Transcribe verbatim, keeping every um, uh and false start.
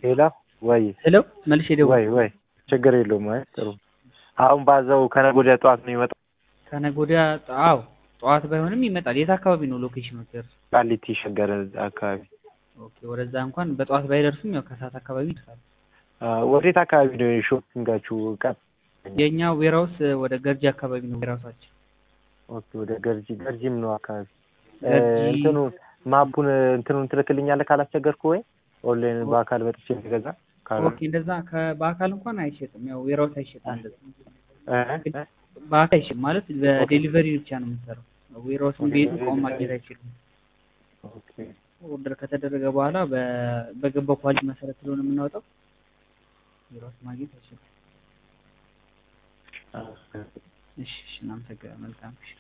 ሄሎ ወይ ሄሎ መልሼ ደውል ወይ ወይ ችግር የለውም ማለት ጥሩ አሁን ባዛው ከነገ ወዲያ ጠዋት ነው የሚመጣው ከነገ ወዲያ አዎ ጠዋት ባይሆንም ይመጣል የት አካባቢ ነው ሎኬሽኑ ደርስ ቃሊቲ ሸገር አካባቢ ኦኬ ወደዛ እንኳን በጠዋት ባይደርሱም ያው ከሰዓት አካባቢ ይደርሳል ወዴት አካባቢ ነው ሾፒንጋችሁ ቀጥ የኛ ዌራውስ ወደ ገርጂ አካባቢ ነው ዌራውሳችን ኦኬ ወደ ገርጂ ገርጂም ነው አካባቢ እንትኑ ማፑን እንትኑን ትልክልኛለህ ካላስቸገርኩ ወይ ኦንላይን በአካል መጥቼ ልገዛ ኦኬ እንደዛ በአካል እንኳን አይሸጥም ያው ዌራውስ አይሸጥም እንደዛ እ በአካል አይሸጥም ማለት በዴሊቨሪ ብቻ ነው የምንሰራው ዌራውስን ቤት ቆም ማግኘት አይችልም ኦኬ ኦርደር ከተደረገ በኋላ በገባው ኳሊቲ መሰረት ስለሆነ የምናወጣው ዌራውስ ማግኘት አይችልም እሺ እሺ እናመሰግናለን መልካም